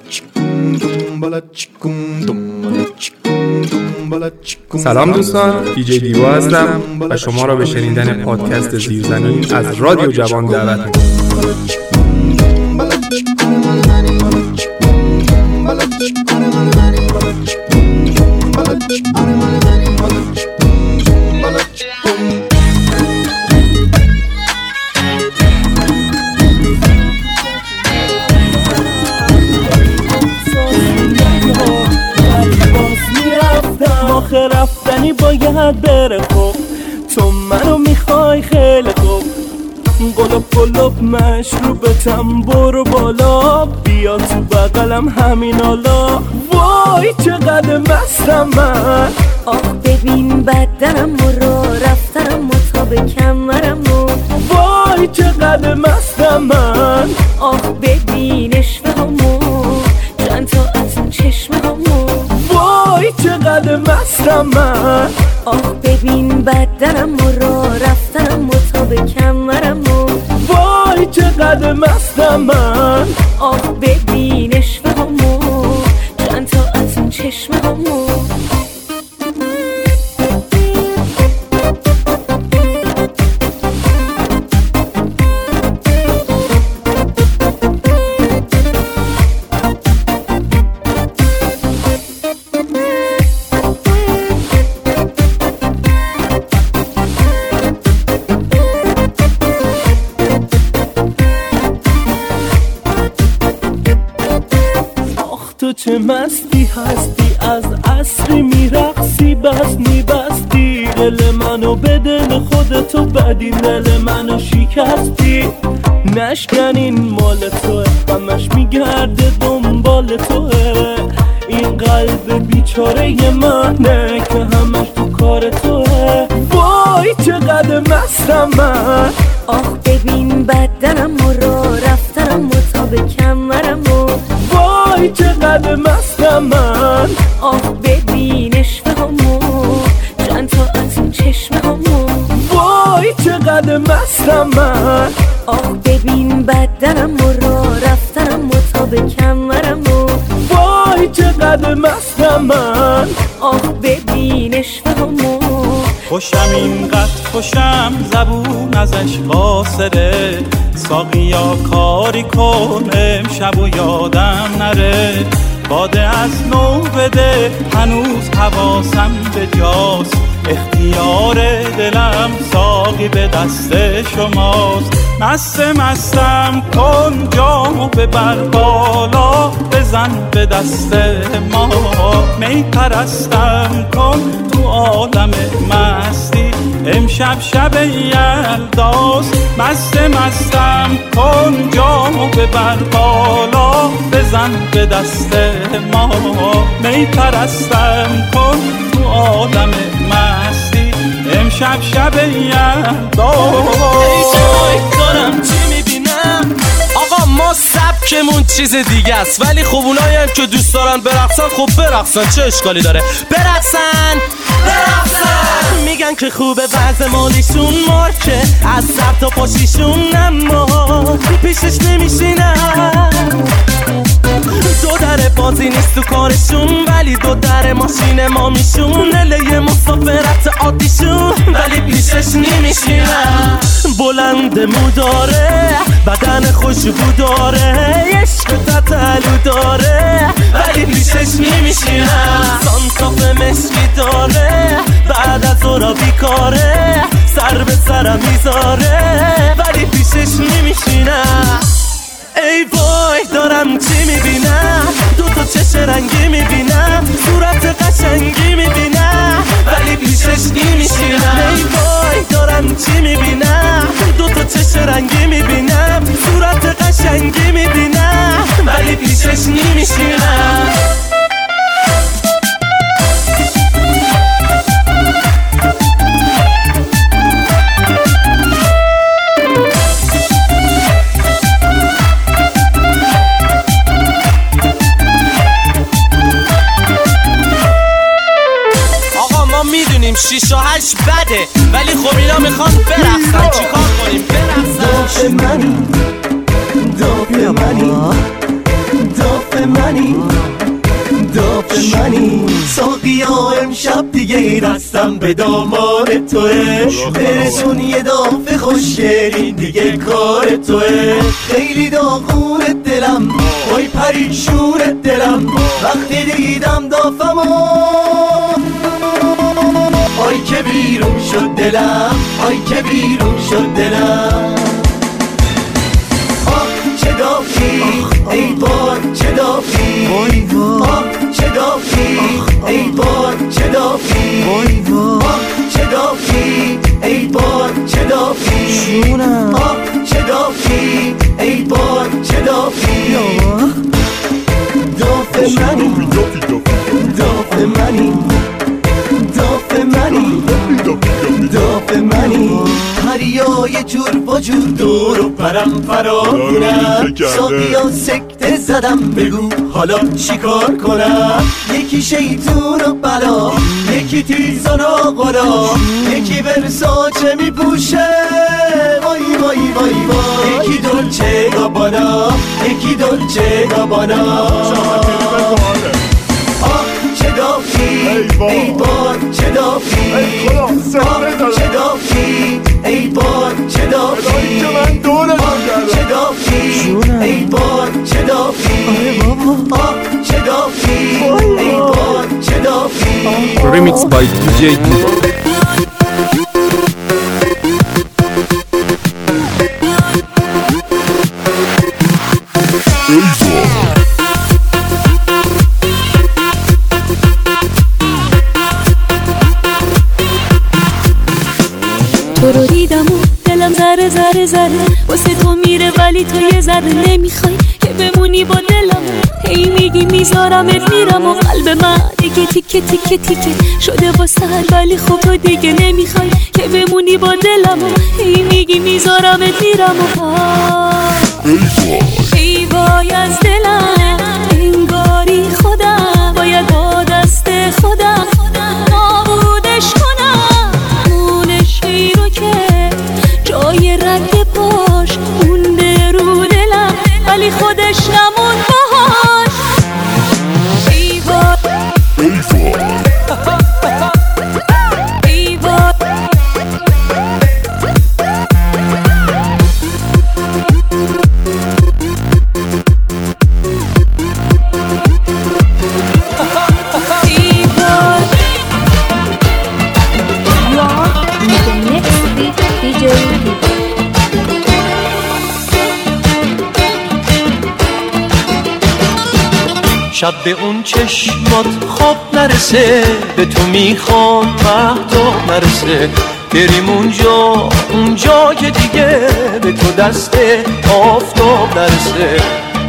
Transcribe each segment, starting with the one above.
سلام دوستان، دیجی دیوا هستم و شما را به شنیدن پادکست زیرزمین از رادیو جوان دعوت می‌کنم. آخه رفتنی باید بره خوب، تو منو میخوای خیلی خوب، قلوب مشروبتم برو بالا، بیا تو بغلم همین حالا. وای چقدر مستم من، آخ ببین بدنم رو رفتنم تا به کمرم رو. وای چقدر مستم من، آخ ببین اشوه همو چند تا از اون چشمه همو. وای چقدر مستم من، آخ ببین بدنم رو رفتنم تا به کمرم رو. وای چقدر مستم من، آخ ببین اشوه همو چند تا از اون چشمه همو. تو چه مستی هستی، از عصری میرقصی، بس میبستی دل منو به دل خودتو، بدی دل منو شکستی. نشکنین مال توه، همش میگرده دنبال توه، این قلب بیچاره منه که همش تو کار توه. وای چقدر مستم من، آخ ببین بدنم رو رفتنم تا به کمرم رو. وای چقدر مستم من، آخ ببین اشوه همو چند تا از اون چشمه همو. وای چقدر مستم من، آخ ببین بدنم رو رفتنم تا به کمرم رو. وای چقدر مستم من، آخ ببین اشوه همو. خوشم اینقدر خوشم زبون ازش قاصره، ساقیا کاری کن امشب و یادم نره، باده از نو بده هنوز حواسم به جاست، اختیار دلم ساقی به دست شماست. مستم کن جامو ببر بالا، بزن به دست ما، می پرستم کن تو عالم مستی، امشب شب یلداست. مستم کن جامو ببر بالا، بزن به دست ما، می پرستم کن تو عالم مستی، امشب شب یلداست. دارم چی میبینم آقا، ما سبکمون چیز دیگه است، ولی خب اونایی هم که دوست دارن برقصن خب برقصن، چه اشکالی داره؟ برقصن میگن که خوبه وضع مالیشون مارکه، از سر تا پاشیشون، اما پیشش نمیشینن. دو در بازی نیست تو کارشون، ولی دو در ماشین ما میشون، اله مسافرت عادیشون، ولی پیشش نمیشینن. بلند مو داره، بدن خوشبو داره، عشق تتلو داره، ولی پیشش نمیشینن. سانساف مشکی داره، بعد از اورا بیکاره، سر به سرم میذاره، ولی پیشش نمیشینن. ای وای دارم چی میبینم، دوتا چش رنگی میبینم، صورت قشنگی میبینم، ولی پیشش نمیشینم. ای وای دارم چی میبینم، دوتا چش رنگی میبینم، صورت قشنگی میبینم، ولی پیشش نمیشینم. شیش و هشت بده، ولی خب اینا میخوان برقصن، چیکار کنیم؟ برقصن. داف منی بیا امشب دیگه دستم به دامان توه، برسون یه دافه خوشگلی دیگه کار توه. خیلی داغون دلم وای پریشون دلم وقتی دیدم دافمو، آی که بیرون شد دلم، آی که بیرون شد دلم. آه چه دافی ای بار چه دافی، آه چه دافی ای بار چه دافی، آه چه دافی ای بار چه دافی، آه چه دافی ای بار چه دافی. داف منی داف منی داف منی داف منی، پریای جور با جور دور و برم فراگونم، ساقیا سکته زدم بگو حالا چیکار کنم. یکی شیطون و بلا، یکی تیز و ناقلا، یکی ورساچه میپوشه وای وای وای وای، یکی دلچه گابانا، یکی دلچه گابانا. چه دافی ای بار چه دافی، چه دافی ای بار چه دافی، چه دافی ای بار چه دافی، چه دافی ای بار چه دافی. Remix by DJ تو رو دیدم و دلم ذره ذره ذره واسه تو میره، ولی تو یه ذره نمیخوای که بمونی با دلم. هی میگی میذارمت میرم و قلب من دیگه تیکه تیکه تیکه شده با سر، ولی خب تو دیگه نمیخوای که بمونی با دلم. هی میگی میذارمت میرم و ای وای از دلم، انگاری خودم باید با دست خودم نابودش کنم. مونش ای رو که جای رد پاش مونده رو دلم، ولی خودش نمون باهاش. ای وای ای وای شب به اون چشمات خواب نرسه، به تو میخوام مهتاب نرسه، بریم اونجا که دیگه به تو دست آفتاب نرسه.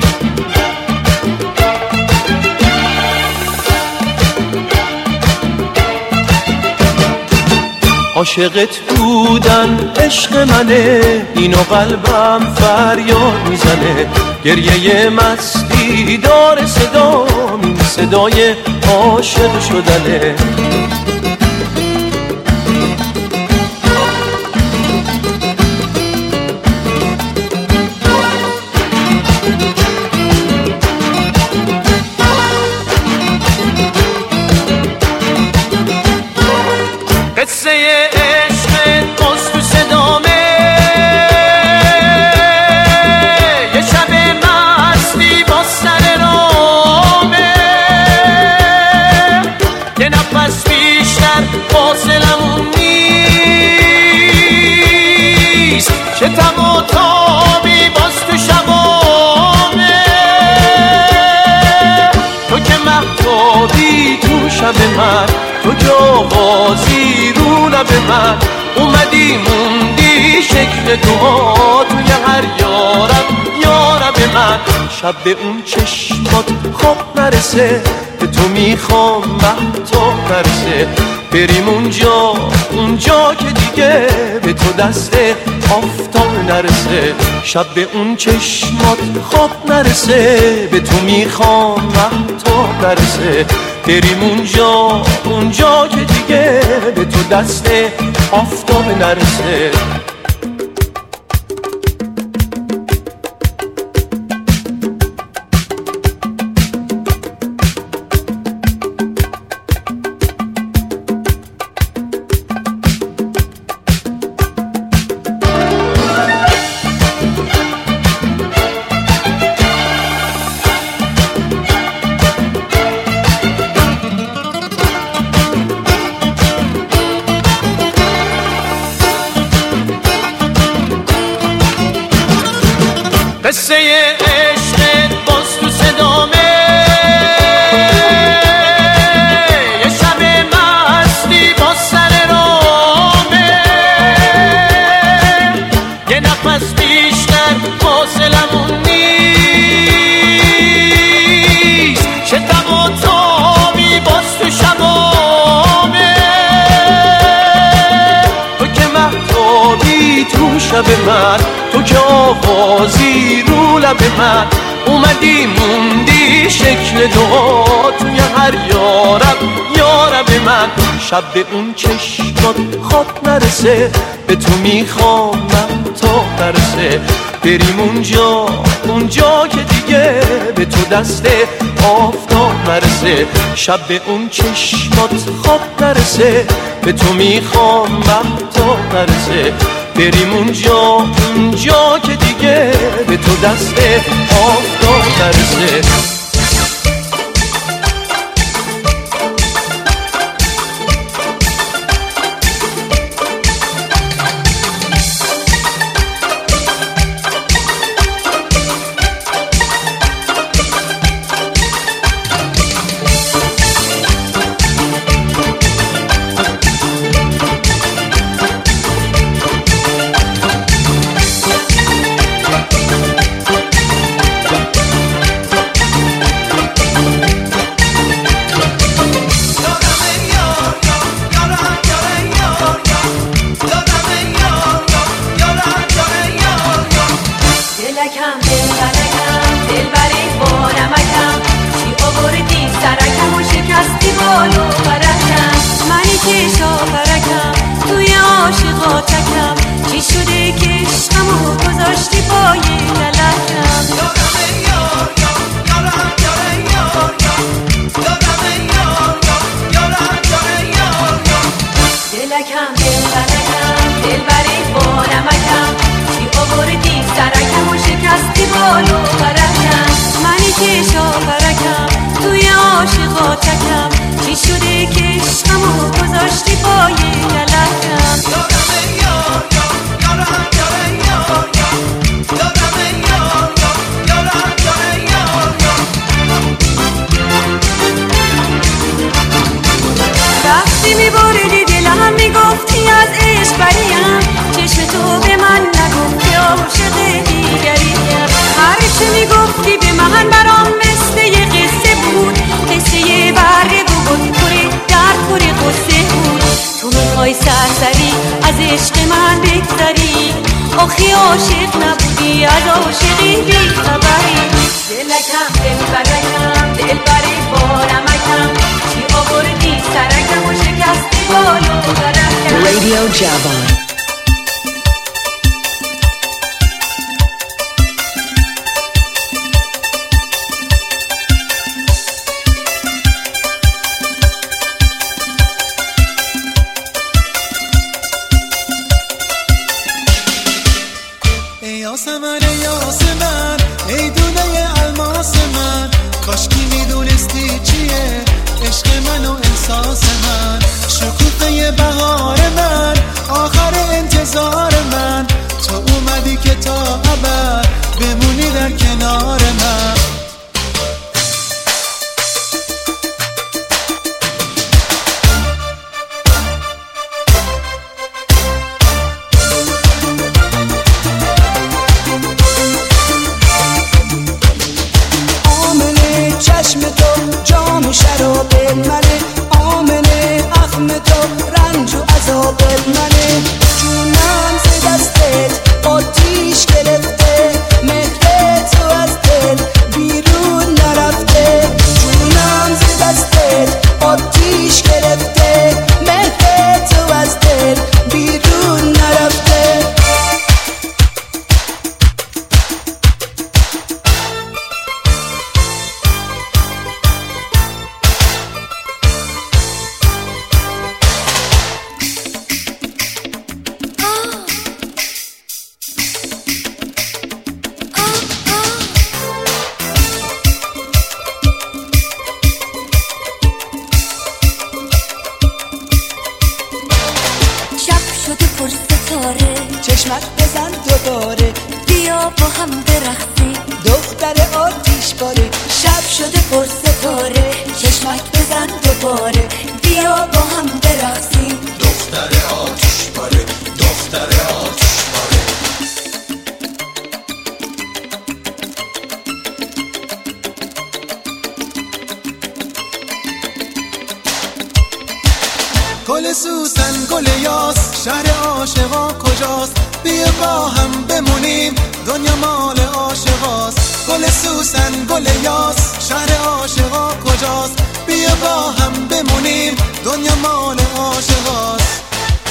عاشقت بودن عشق منه، اینو قلبم فریاد میزنه، گریه مستی داره صدا، این صدای عاشق شدنه. قصه عشق باز تو صدامه، یه شب مستی با سر رامه، یه نفس بیشتر فاصلمون نیست، چه تم و تابی باز تو شبامه، تو که مهتابی تو شب من، تو که آغازی رو لب من، اومدی موندی شکل توها توی هر یارب من. شب به اون چشمات خواب نرسه، به تو میخوام مهتاب نرسه، بریم اونجا که دیگه به تو دست آفتاب نرسه. شب به اون چشمات خواب نرسه، به تو میخوام مهتاب نرسه، بریم اونجا که دیگه به تو دست آفتاب نرسه. قصه عشق باز تو صدامه، یه شب مستی با سر رامه، یه نفس بیشتر فاصلمون نیست، چه دم و تابی باز تو شبامه، تو که مهتابی تو شب من، تو که آوازی رو لب من، اومدی موندی شکل دعا توی هر یارب من. شب به اون چشمات خواب نرسه، به تو میخوام من تا برسه، بریم اونجا که دیگه به تو دست آفتاب نرسه. شب به اون چشمات خواب نرسه، به تو میخوام من تا برسه، بریم اونجا که دیگه به تو دست آفتاب نرسه. آخی عاشق نبودی از عاشقی بی خبری، دلکم دلبرکم دلبری بارمکم، چی آوردی سرکم و شکستی بالو برکم. Radio Javan. شده پر ستاره، چشمک بزن دوباره، بیا با هم برقصیم. دختر آتش پاره، دختر آتش پاره. گل سوسن گل یاس، شهر عاشقا کجاست؟ بیا با هم بمونیم، دنیا مال عاشقاست. گل سوسن گل یاس، شهر عاشقا کجاست؟ بیا با هم بمونیم، دنیا مال عاشقاست.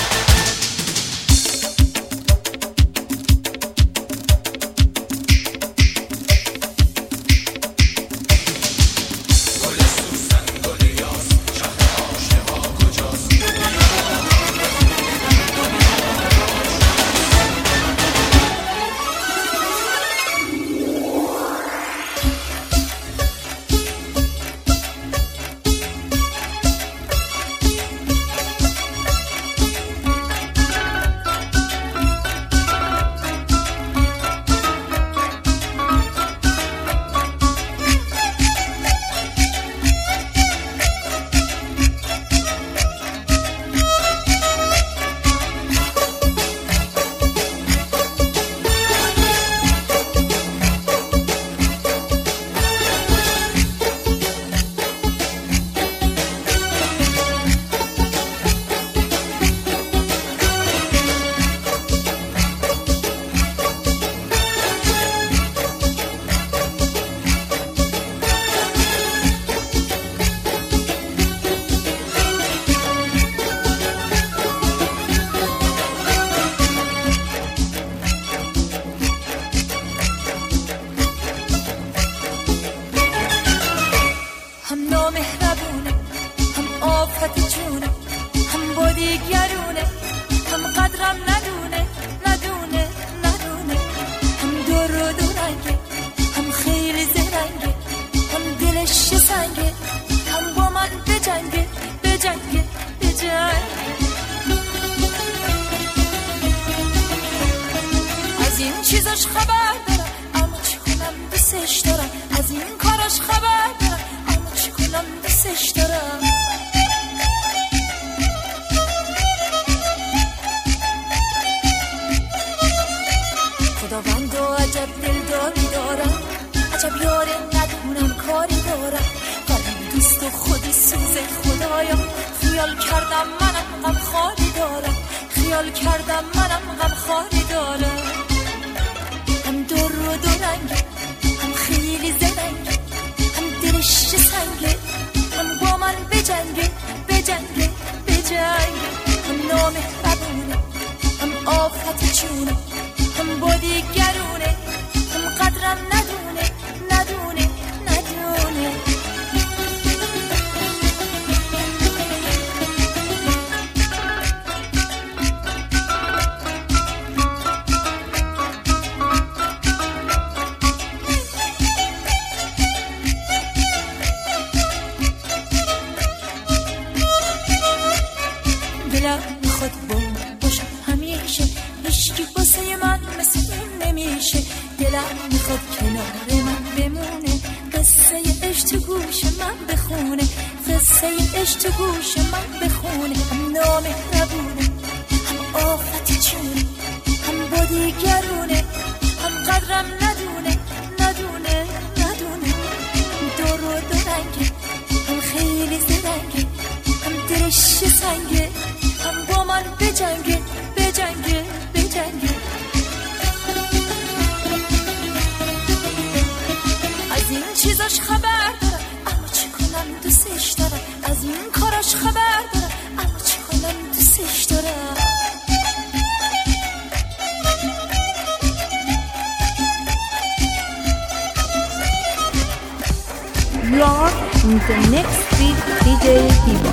You are in the next with DJ Diva.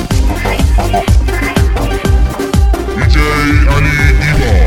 DJ علی دیوا.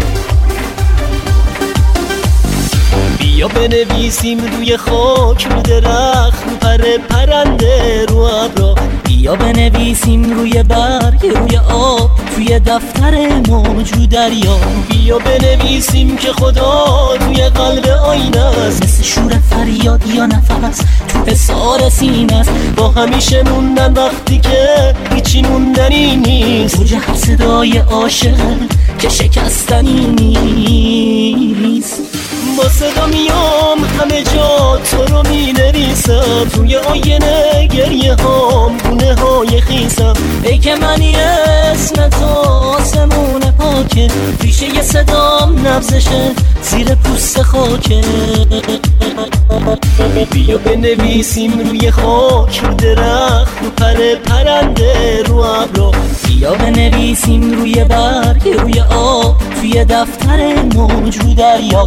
بیا بنویسیم روی خاک، رو درخت، رو پر پرنده، رو ابرا. بیا بنویسیم روی برگ روی آب توی دفتر موجود دریا. بیا بنویسیم که خدا توی قلب آینه است، مثل شور فریاد یا نفس تو حصار سینه است. با همیشه موندن وقتی که هیچی موندنی نیست، اوج هر صدای عاشق که شکستنی نیست. با صدا میام همه جا تو رو می نویسم، توی آینه گریه هام گونه های خیسم. ای که منی اسم تو آسمون پاکه، ریشه ی صدام نبزشه زیر پوست خاکه. بیا بنویسیم روی خاک رو درخت رو پر پرنده رو ابرا. بیا بنویسیم روی برگ روی آب توی دفتر موج رو دریا.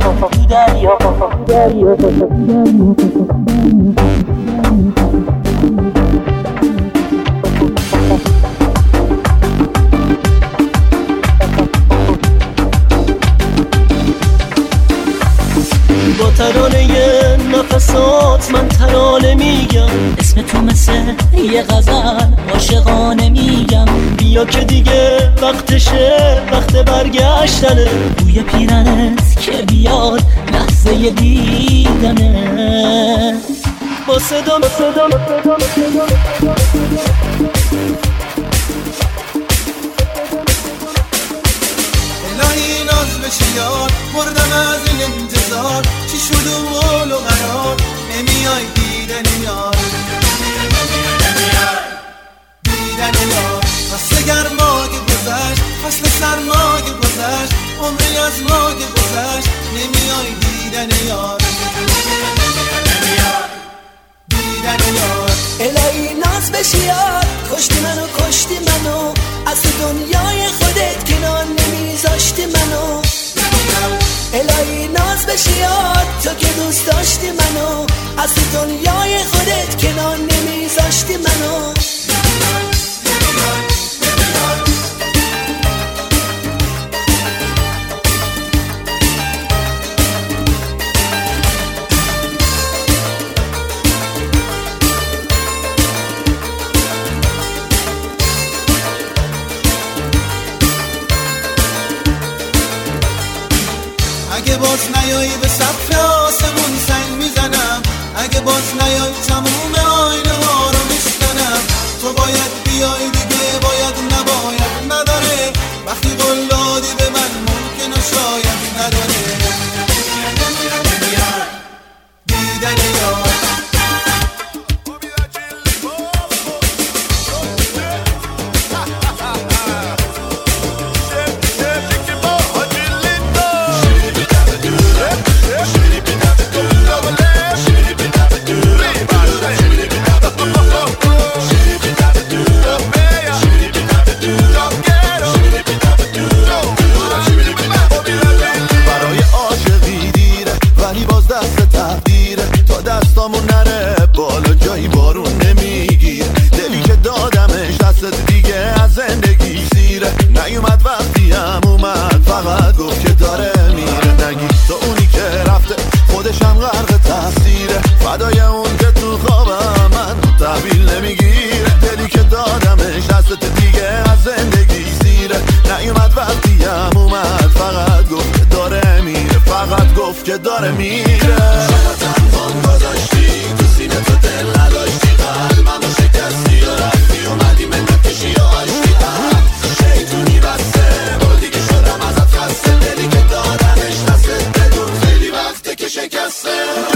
با ترانه نفسات من ترانه میگم، اسم تو مثل یه غزل عاشقانه میگم. بیا که دیگه وقتشه، وقت برگشتنه، بوی پیرنت که بیاد لحظه دیدنه. با صدا الهی ناز بشی یار، مردم از این انتظار. چی شد و قول و قرار، نمیای دیدن یار. دیدن یار فصل گرما که گذشت، فصل سرما که گذشت، عمری از ما که گذشت، نمیای دیدن یار. دیدن یار الهی ناز بشی یار، کشتی منو از دنیای خودت کنار نمیذاشتی منو. الهی ناز بشی یار، تو که دوست داشتی منو، از دنیای خودت کنار نمیذاشتی منو. اگه باز نیایی به سقف آسمون سنگ میزنم، اگه باز نیایی تموم آینه ها رو میشکنم. تو باید بیایی دیگه، باید نباید نداره، وقتی قول دادی به من ممکنه شاید نداره. دیدن یار دستامون نره بالا، جایی بارون نمیگیر. دلی که دادمش دست دیگه از زندگی سیره. نیومد وقتی هم اومد، فقط گفت که داره میره. نگی تو اونی که رفته خودش هم غرق تحصیره، فدای اون که تو خوابم من تحویل نمیگیره. دلی که دادمش دست دیگه از زندگی سیره. نیومد وقتی هم اومد، فقط گفت که داره میره، فقط گفت که داره میره. گذاشتی تو سینه تو دل نداشتی، قلبمو شکستی و رفتی اومدی منت کشی و آشتی. شیطونی بسته بردی که شدم ازت خسته، دلی که دادمش دستت بدون خیلی وقته که شکسته.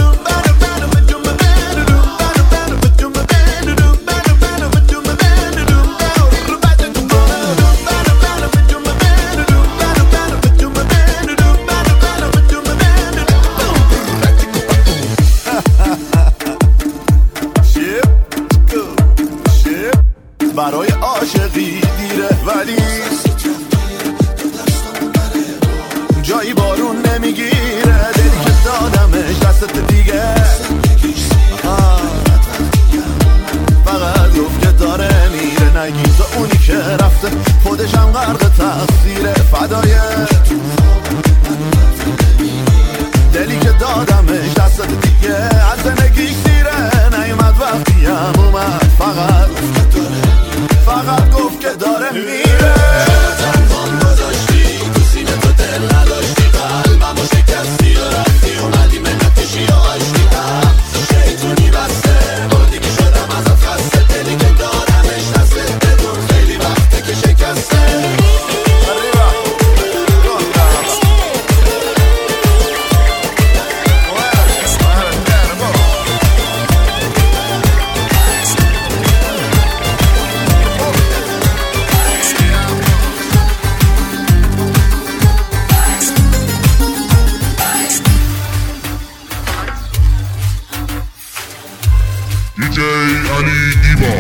برای عاشقی دیره ولی جایی بارون نمیگیره. دلی که دادمش دست دیگه، فقط گفت که داره میره. نگی تو اونی که رفته خودش هم غرق تقصیره، فدای دلی که دادمش دست دیگه از زندگی سیره. نیومد وقتی هم اومد، فقط گفت که داره DJ علی دیبا.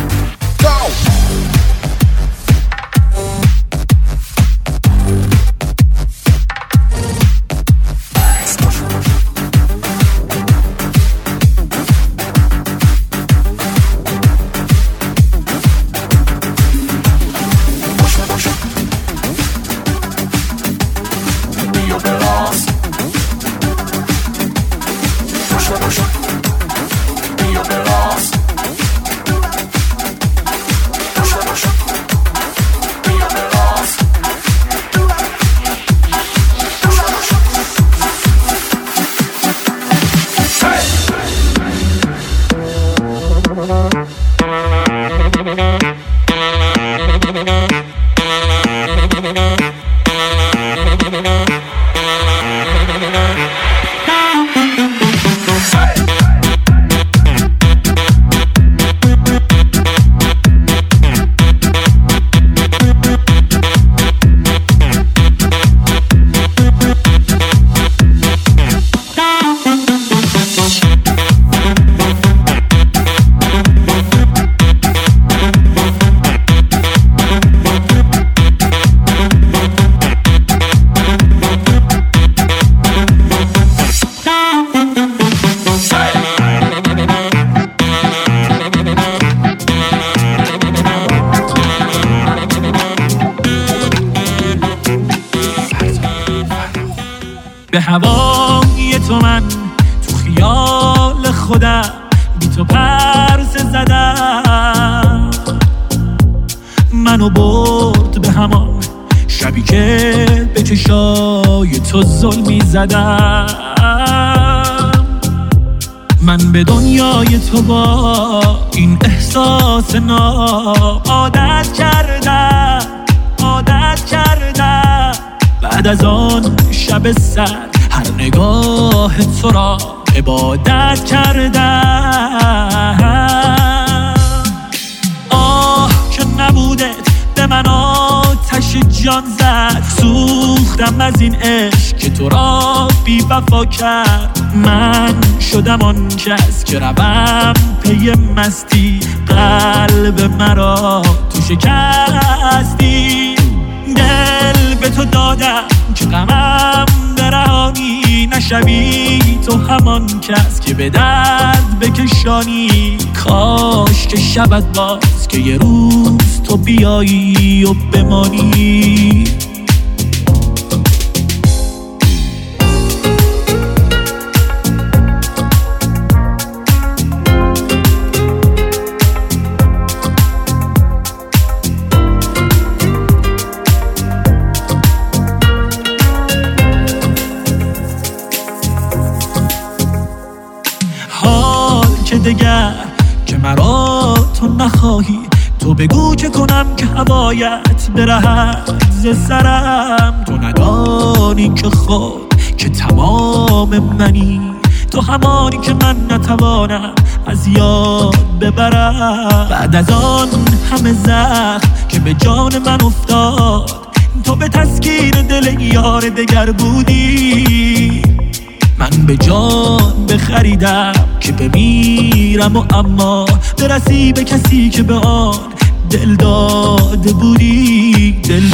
به هوای تو من تو خیال خودم بی تو پرسه زدم، منو برد به همان شبی که به چشای تو ظلمی زدم. من به دنیای تو با این احساس ناب عادت کردم بعد از آن شب سر هر نگاه تو را عبادت کردم. آه که نبودت به من آتش جان زد، سوختم از این عشق که تو را بی وفا کرد. من شدم آن کس که روم پی مستی، قلب مرا تو شکستی. دل به تو دادم که غمم برهانی، نشوی تو همان کس که به درد بکشانی. کاش که شبت باز که یه روز تو بیایی و بمانی. دگر که مرا تو نخواهی، تو بگو که کنم که هوایت برهد ز سرم. تو ندانی که خود که تمام منی، تو همانی که من نتوانم از یاد ببرم. بعد از آن همه زخم که به جان من افتاد، تو به تسکین دل یار دگر بودی. من به جان بخریدم که بمیرم و اما برسی به کسی که به آن دل داده بودی.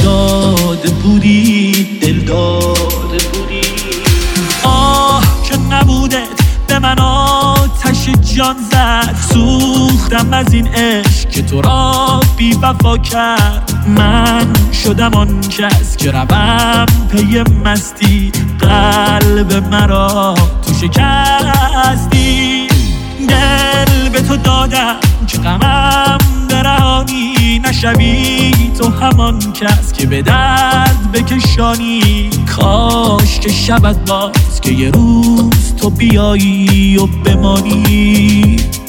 آه که نبودت به من آتش جان زد، سوختم از این عشق که تو را بی وفا کرد. من شدم آن کس که روم پی مستی، قلب مرا تو شکستی. دل به تو دادم که غمم برهانی، نشوی تو همان کس که به درد بکشانی. کاش که شبت باز که یه روز تو بیایی و بمانی.